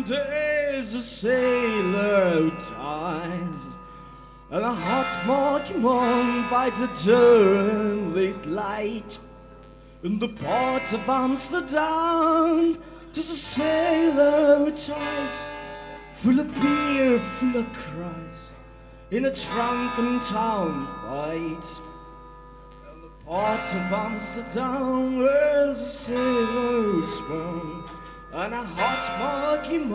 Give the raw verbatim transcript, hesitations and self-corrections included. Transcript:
There's a sailor who dies, and a hot marky moon by the Durham late light. In the port of Amsterdam, there's a sailor who dies, full of beer, full of cries, in a drunken town fight. In the port of Amsterdam, there's a sailor who's born, and a hot marky moon